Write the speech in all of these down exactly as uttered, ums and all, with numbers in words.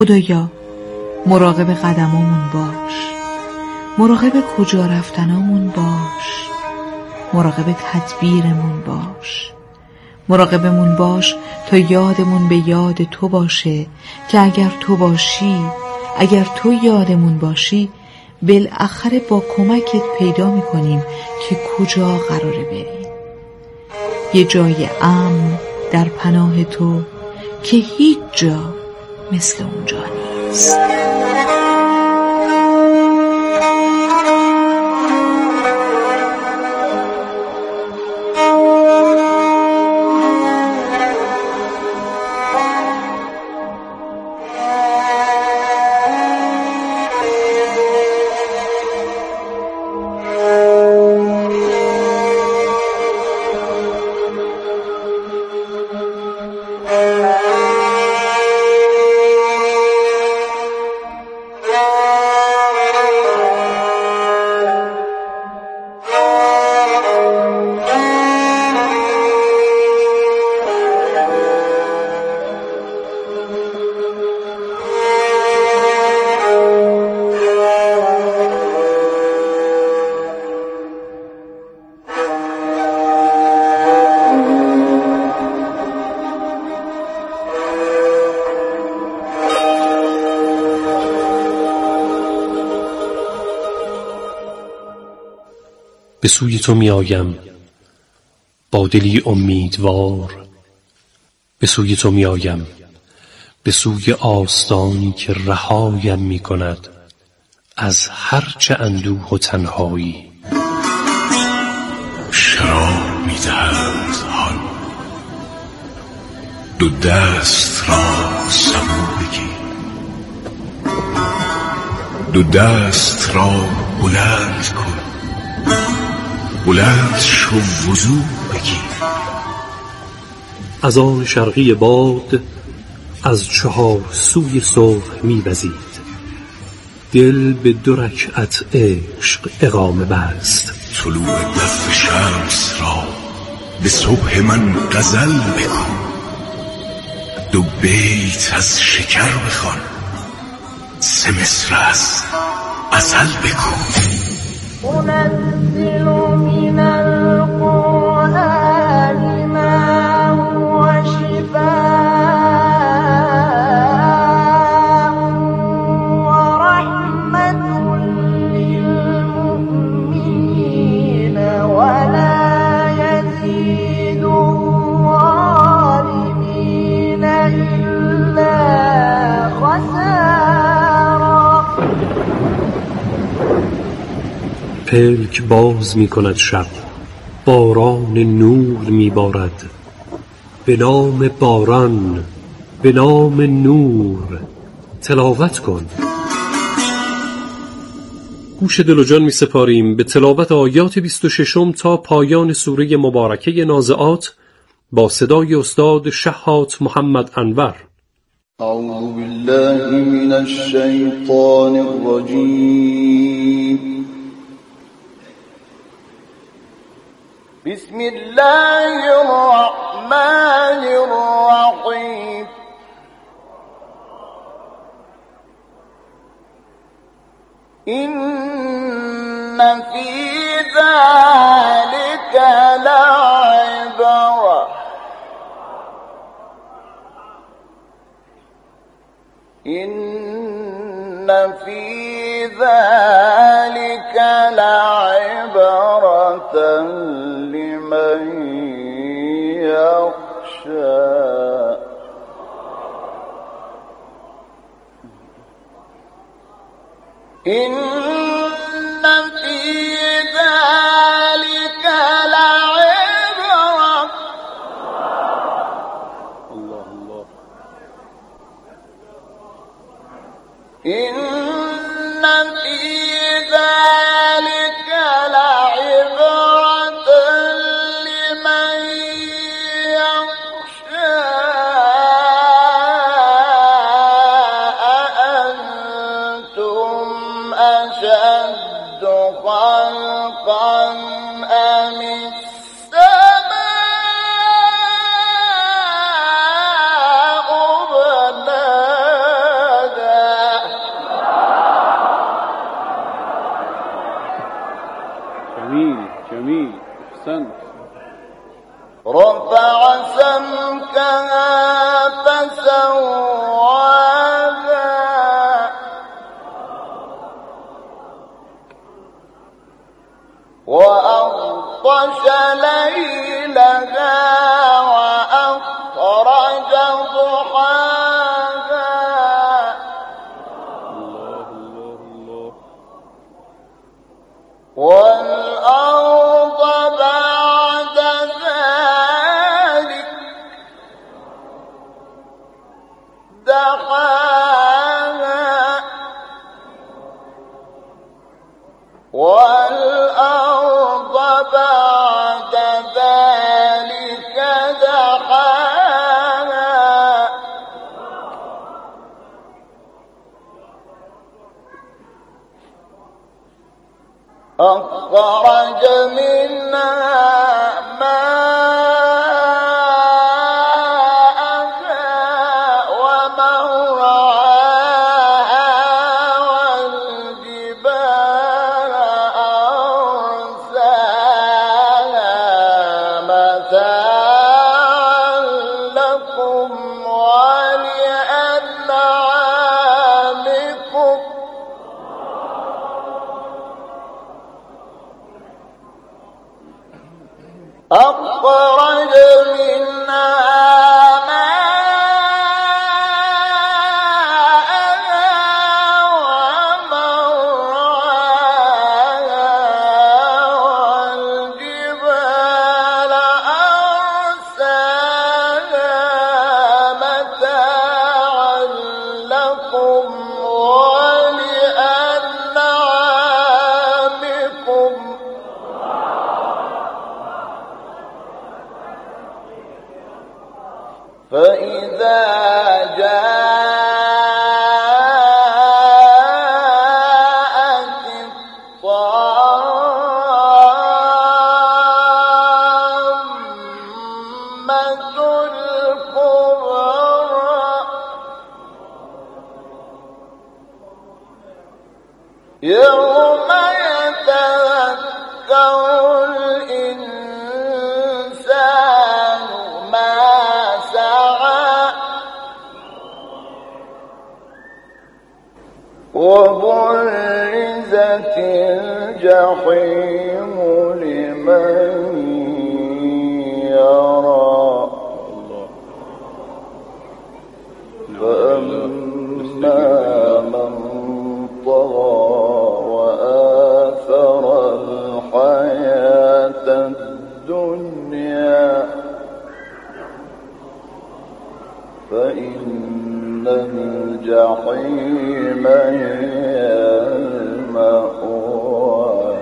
خدایا مراقب قدمامون باش، مراقب کجا رفتنامون باش، مراقب تدبیرمون باش، مراقبمون باش تا یادمون به یاد تو باشه که اگر تو باشی، اگر تو یادمون باشی، بالاخره با کمکت پیدا میکنیم که کجا قراره بریم. یه جای امن در پناه تو که هیچ جا مثل اونجا نیست. به سوی تو می آیم با دلی امیدوار، به سوی تو می آیم به سوی آستانی که رهایم می کند از هر چه اندوه و تنهایی. شراب می دهند حال، دو دست را سبو بگیر، دو دست را بلند کن، بلند شو وضو بگیر. از آن شرقی باد از چهار سوی صبح می وزید، دل به دو رکعت عشق اقامه بست. طلوع دف شمس را به صبح من غزل بکن، دو بیت از شکر بخوان، سه مصر از غزل بکن. أنزل من القرآن ما هو شفاء ورحمة للمؤمنين ولا يزيد الظالمين إلا خسارا. پلک باز می کند شب، باران نور می بارد، به نام باران، به نام نور تلاوت کن. گوش دل و جان می سپاریم به تلاوت آیات بیست و ششم تا پایان سوره مبارکه نازعات با صدای استاد شهات محمد انور. اعوذ بالله من الشیطان الرجیم. بسم الله الرحمن الرحیم. إن في ذلك لعبرة إن في ذلك لعبرة لمن يخشى. إن في ذلك لعبرة الله الله إن في ذلك لعبرة لمن يخشى. أأنتم أشد خلقا أم السماء بناها وأغطش ليلها وأخرج ضحاها والأرض بعد ذلك دحاها والأرض بعد ذلك دحاها أخرج منها ماءها ومرعاها والجبال أرساها متاعا لكم ولأنعامكم أخرج منها ماءها ومرعاها والجبال أرساها متاعا لكم ولأنعامكم فإذا جاءت الطامة الكبرى يوم يتذكر الإنسان ما سعى وبرزت الجحيم لمن يرى فأما من طغى وآثر الحياة الدنيا فإن الجحيم هي المأوى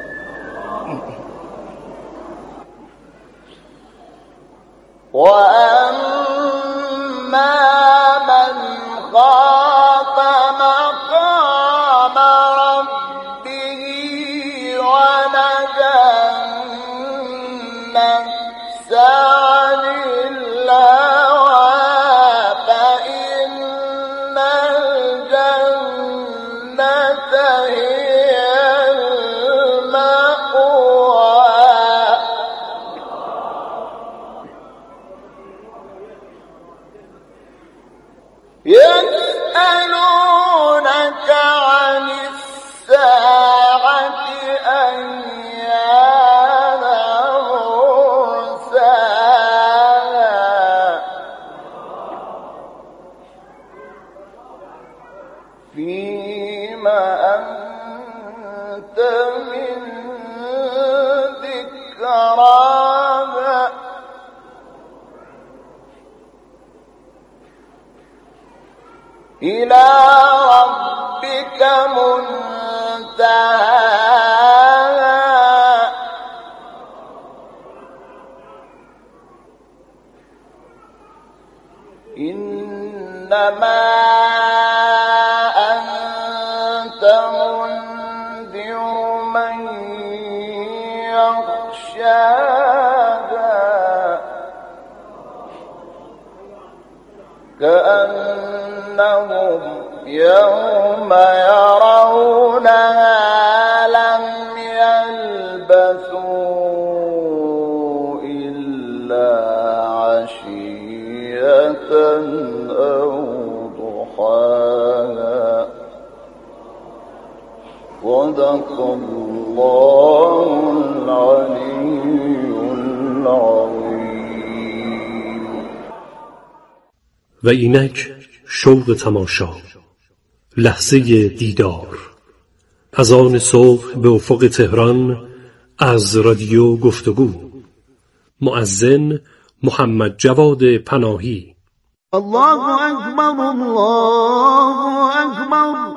وأما من خاف مقام ربه ونهى النفس عن الهوى فإن الجنة هي المأوى يسألونك عن الساعة أيان مرساها فيما أنت من ذكراها إلى ربك منتهاها إنما أنت منذر من يخشاها كأنهم يوم يرونها لم يلبثوا إلا عشية أو ضحاها صدق الله العلي و اینک شوق تماشا، لحظه دیدار. از آن صبح به افق تهران از رادیو گفتگو. مؤذن محمد جواد پناهی. الله اکبر، الله اکبر،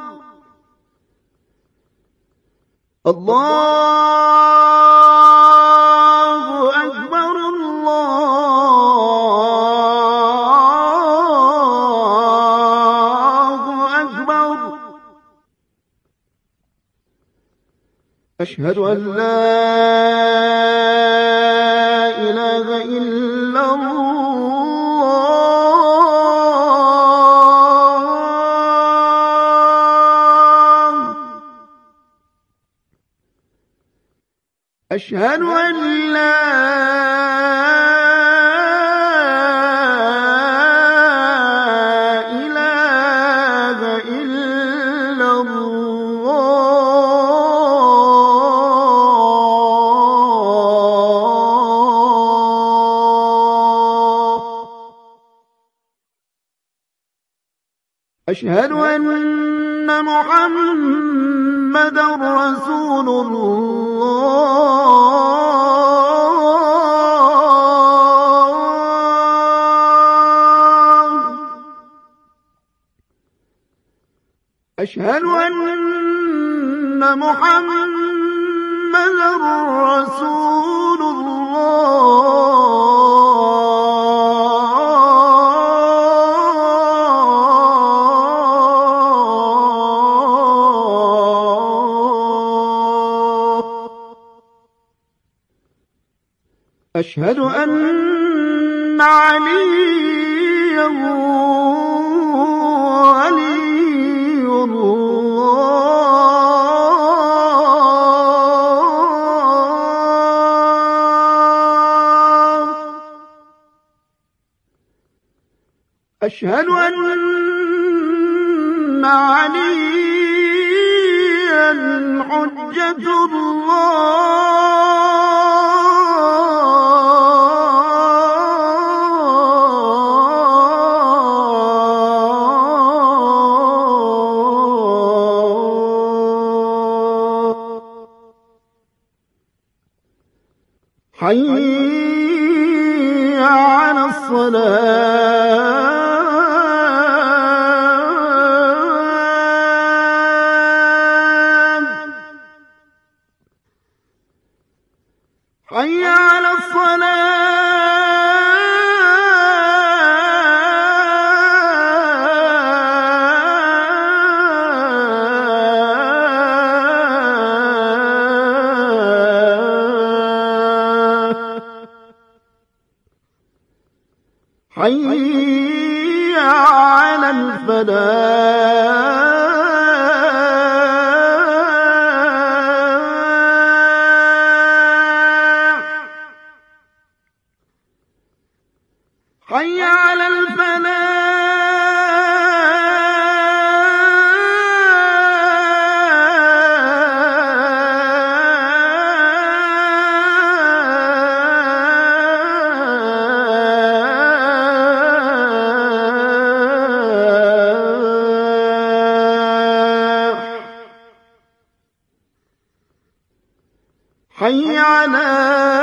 الله اکبر، الله اکبر. اشهد ان لا اله الا الله، اشهد ان لا اله الا الله، اشهد ان محمدا رسول الله، اشهد ان محمدا رسول الله، اشهد ان عليا ولي الله، اشهد ان عليا حجة الله. حي على الصلاة، حي على الصلاة، حي على الفلاح، حي على الفلاح، حي على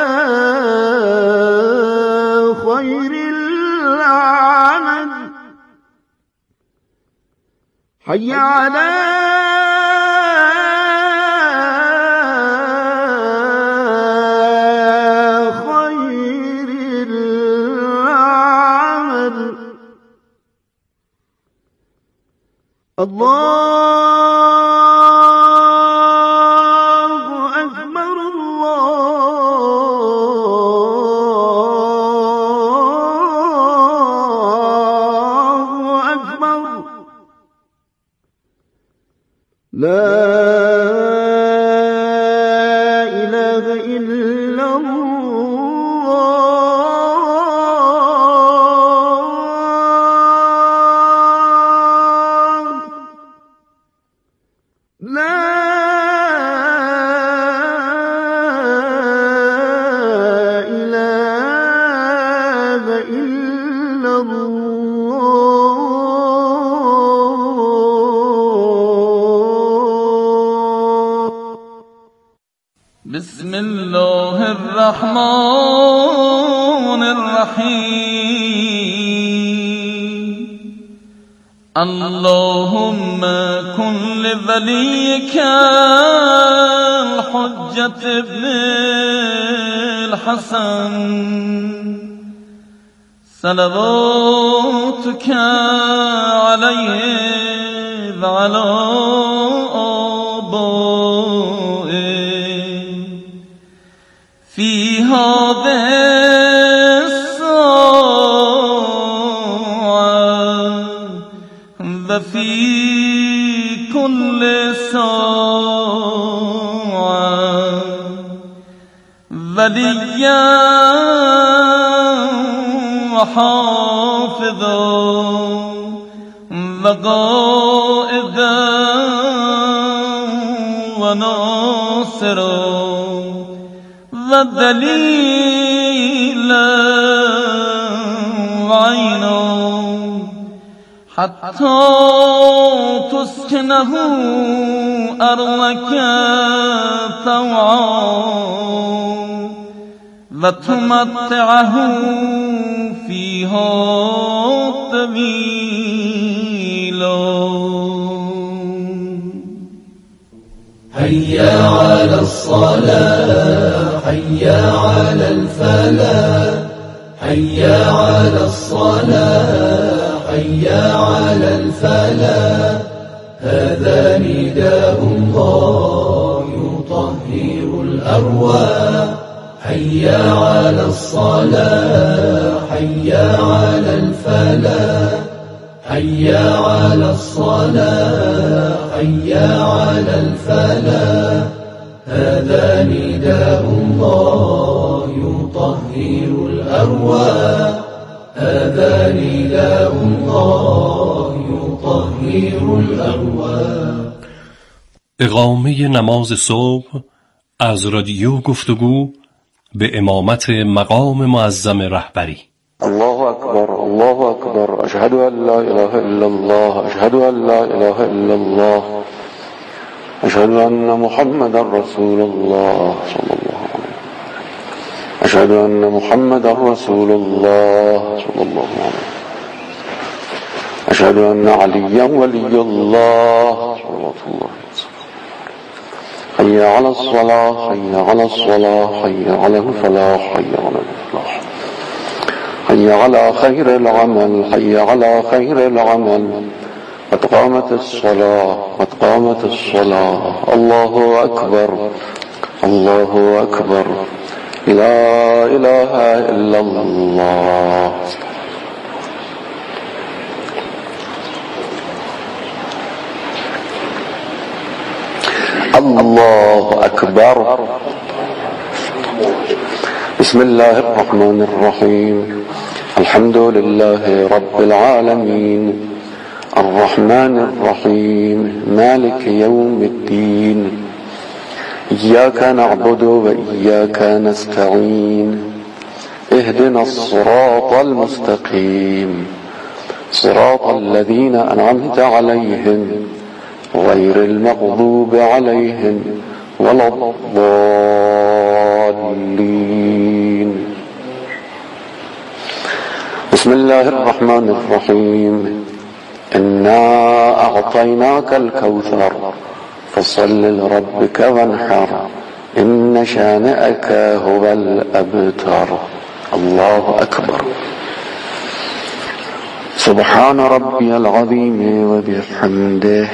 خير العمل، حي على خير العمل. الله أكبر، الله أكبر. لا إله إلا الله، لا إله إلا الله. بسم الله الرحمن الرحیم اللهم كن لوليك الحجة ابن الحسن صلواتك عليه وعلى آبائه في هذه الساعة وفي كل ساعة وليا وحافظا وقائدا وناصرا ودليلا وعينا حتى تسكنه أرضك طوعا وتمتعه فيها طويلا. حي على الصلاة حي على الفلاح حي على الصلاة حي على الفلاح هذا نداء الله يطهر الأرواح حي على الصلاة حي على الفلاح حي على الصلاة حي على الفلاح هذا نداء الله يطهر الأرواح هذا نداء الله يطهر الأرواح. اقامه نماز صبح از رادیو گفتگو به امامت مقام معظم رهبری. الله أكبر الله أكبر أشهد أن لا إله إلا الله أشهد أن لا إله إلا الله أشهد أن محمد رسول الله صلى الله عليه وسلم أشهد أن محمد رسول الله صلى الله عليه وسلم أشهد أن عليا ولي الله صلى الله عليه وسلم حي على الصلاة حي على الصلاة حي على الفلاح حي على الفلاح حي على خير العمل حي على خير العمل قد قامت الصلاة قد قامت الصلاة الله أكبر الله أكبر لا إله إلا الله. الله أكبر. بسم الله الرحمن الرحيم الحمد لله رب العالمين الرحمن الرحيم مالك يوم الدين إياك نعبد وإياك نستعين اهدنا الصراط المستقيم صراط الذين أنعمت عليهم غير المغضوب عليهم ولا الضالين. بسم الله الرحمن الرحيم إنا أعطيناك الكوثر فصل لربك وانحر إن شانئك هو الأبتر. الله أكبر. سبحان ربي العظيم وبحمده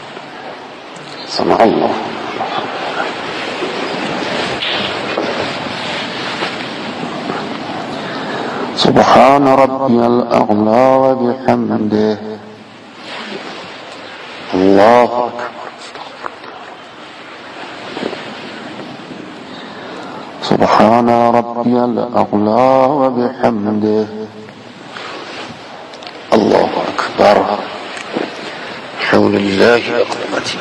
سمع الله. سبحان ربي الأعلى وبحمده الله أكبر. سبحان ربي الأعلى وبحمده الله أكبر. حول الله أقوتي.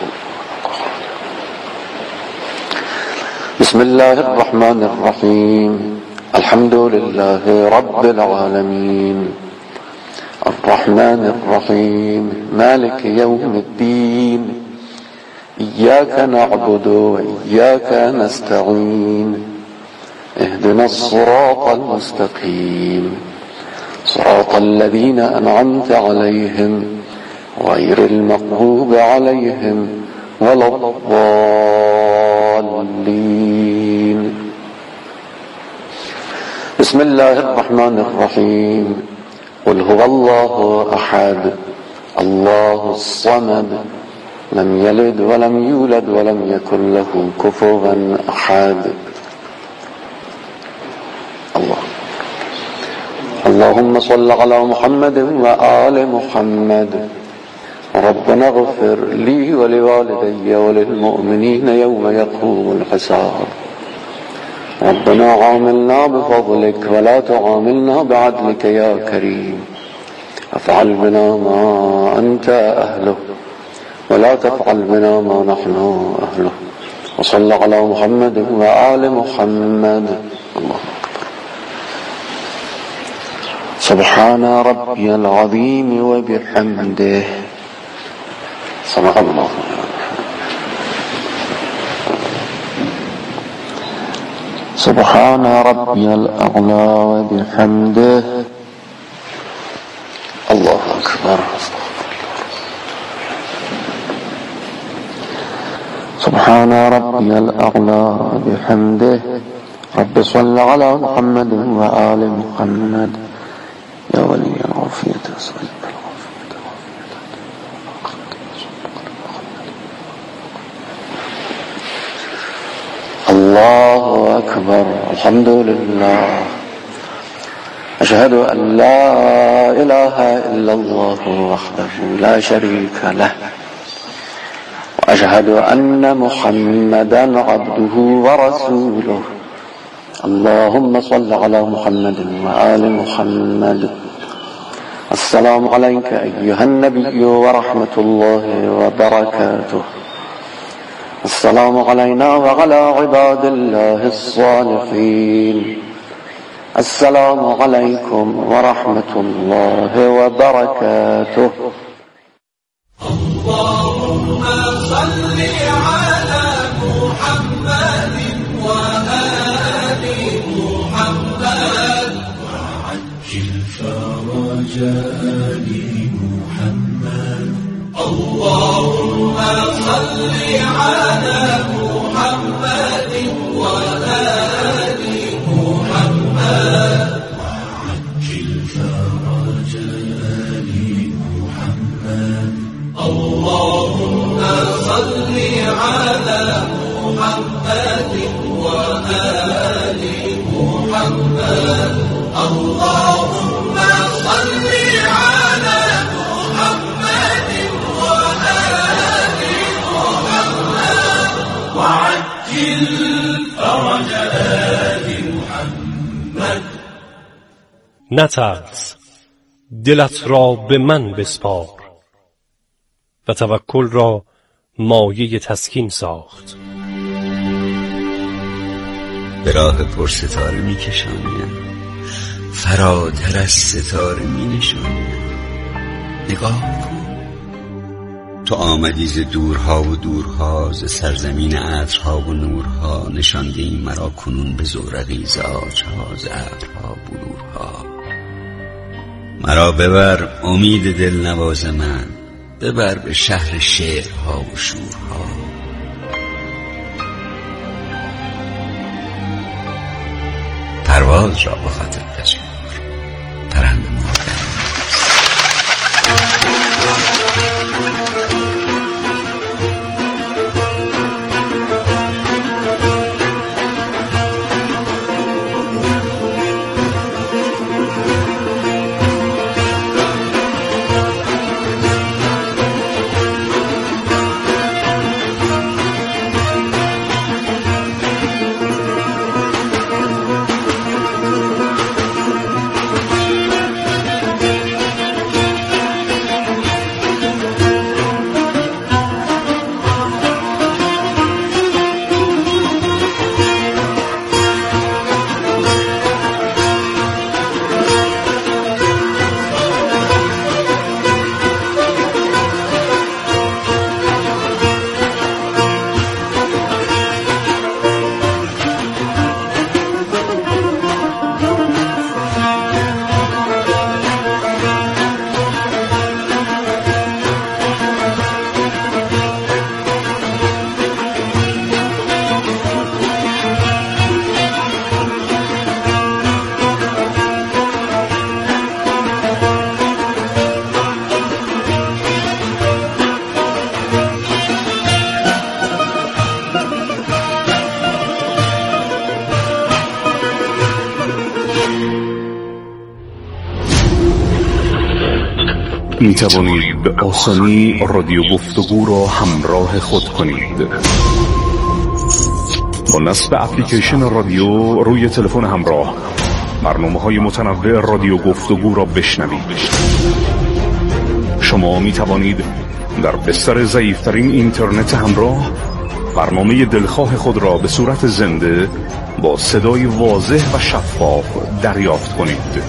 بسم الله الرحمن الرحيم الحمد لله رب العالمين الرحمن الرحيم مالك يوم الدين إياك نعبد وإياك نستعين اهدنا الصراط المستقيم صراط الذين أنعمت عليهم غير المغضوب عليهم ولا الضالين. بسم الله الرحمن الرحيم. قل هو الله أحد الله الصمد لم يلد ولم يولد ولم يكن له كفوا أحد. الله اللهم صل على محمد وآل محمد. ربنا اغفر لي ولوالدي وللمؤمنين يوم يقوم الحساب. ربنا عاملنا بفضلك ولا تعاملنا بعدلك يا كريم. افعل بنا ما أنت أهله ولا تفعل بنا ما نحن أهله. وصل على محمد وآل محمد. الله سبحان ربي العظيم وبحمده. صدق الله. سبحان ربي الأعلى وبحمده. الله أكبر. سبحان ربي الأعلى بحمده. رب صل على محمد وآل محمد. يا ولي العافية أسألك الله أكبر. الحمد لله. أشهد أن لا إله إلا الله وحده لا شريك له وأشهد أن محمدا عبده ورسوله. اللهم صل على محمد وآل محمد. السلام عليك أيها النبي ورحمة الله وبركاته. السلام علينا وعلى عباد الله الصالحين. السلام عليكم ورحمة الله وبركاته. اللهم صل على محمد وآل محمد وعجل فرج آل محمد. اللهم صل على محمد وآل محمد وعجل فرج آل محمد. اللهم صل على محمد وآل محمد. اللهم صل على محمد وآل محمد وعجل فرج آل محمد. نترس، دلت را به من بسپار و توکل را مایه تسکین ساخت. به راه پر ستاره می کشانیم، فراتر از ستاره می نشانیم. نگاه کن، تو آمدی ز دورها و دورها، ز سرزمین عطرها و نورها. نشانده این مرا کنون به زورقی، ز آجها ز ابرها بلورها. مرا ببر امید دل نواز من، ببر به شهر شعرها و شورها. پرواز را به خاطر بسپار، پرنده مردن. می توانید به آسانی رادیو گفتگو را همراه خود کنید. با نصب اپلیکیشن رادیو روی تلفن همراه برنامه‌های متنوع رادیو گفتگو را بشنوید. شما می توانید در بستر ضعیف‌ترین اینترنت همراه برنامه دلخواه خود را به صورت زنده با صدای واضح و شفاف دریافت کنید.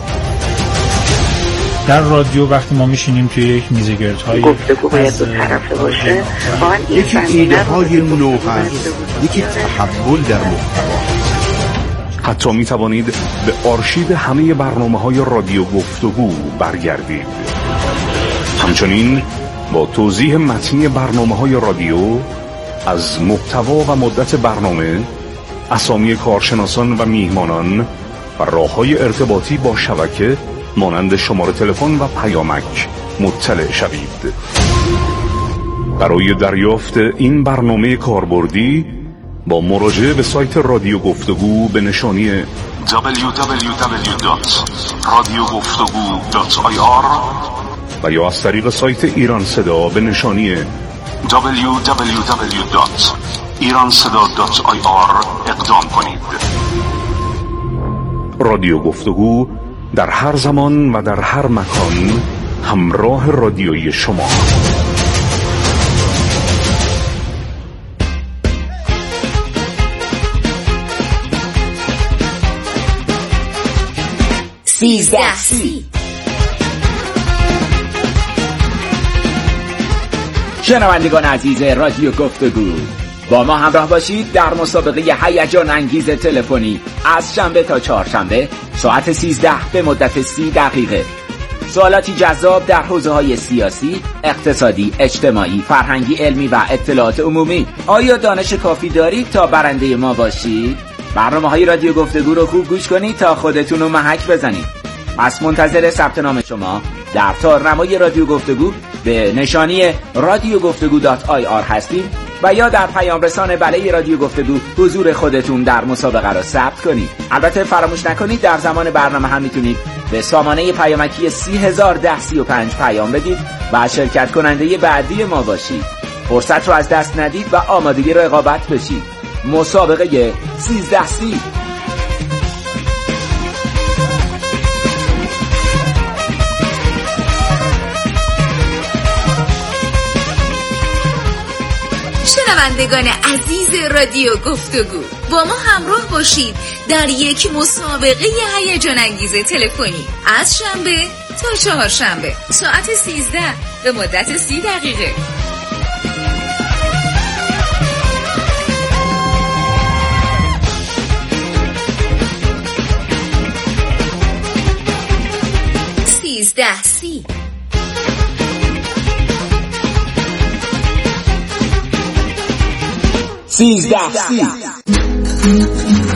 در رادیو وقتی ما میشینیم توی یک میزه گردهای گفتگو باید دو طرفه باشه. یکی ایده های نو هست، یکی تحول در محتوا. حتی می توانید به آرشیو همه برنامه های رادیو گفتگو برگردید. همچنین با توضیح متنی برنامه های رادیو از محتوا و مدت برنامه، اسامی کارشناسان و میهمانان و راه‌های ارتباطی با شبکه مانند شماره تلفن و پیامک مطلع شوید. برای دریافت این برنامه کاربردی با مراجعه به سایت رادیو گفتگو به نشانی دبلیو دبلیو دبلیو دات رادیو گفتگو دات آی آر و یا از طریق سایت ایران صدا به نشانی دبلیو دبلیو دبلیو دات ایران صدا دات آی آر اقدام کنید. رادیو گفتگو در هر زمان و در هر مکان همراه رادیویی شما. سیزده سی شنوندگان عزیز رادیو گفتگو، با ما همراه باشید در مسابقه هیجان انگیز تلفنی از شنبه تا چهارشنبه ساعت سیزده به مدت سی دقیقه. سوالاتی جذاب در حوزه‌های سیاسی، اقتصادی، اجتماعی، فرهنگی، علمی و اطلاعات عمومی. آیا دانش کافی دارید تا برنده ما باشید؟ برنامه‌های رادیو گفتگو رو خوب گوش کنید تا خودتون رو محک بزنید. پس منتظر ثبت نام شما در تارنمای رادیو گفتگو به نشانی رادیو گفتگو دات آی آر هستیم و یا در پیام رسان بله رادیو گفتگو حضور خودتون در مسابقه را ثبت کنید. البته فراموش نکنید در زمان برنامه هم میتونید به سامانه پیامکی سی هزار ده سی و پنج پیام بدید و شرکت کننده بعدی ما باشید. فرصت رو از دست ندید و آمادگی رقابت بشید. مسابقه سیزده سی. شنوندگان عزیز رادیو گفتگو، با ما همراه باشید در یک مسابقه هیجان انگیز تلفنی از شنبه تا چهارشنبه ساعت سیزده به مدت سی دقیقه. سیزده سی سیزده سی